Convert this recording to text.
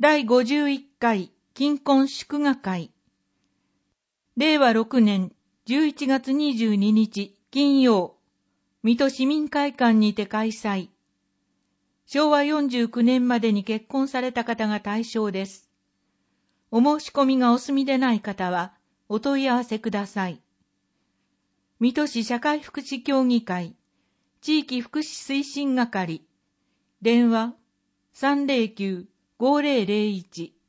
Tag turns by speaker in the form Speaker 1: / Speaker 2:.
Speaker 1: 第51回金婚祝賀会。令和6年11月22日金曜、水戸市民会館にて開催。昭和49年までに結婚された方が対象です。お申し込みがお済みでない方はお問い合わせください。水戸市社会福祉協議会地域福祉推進係電話 309-5001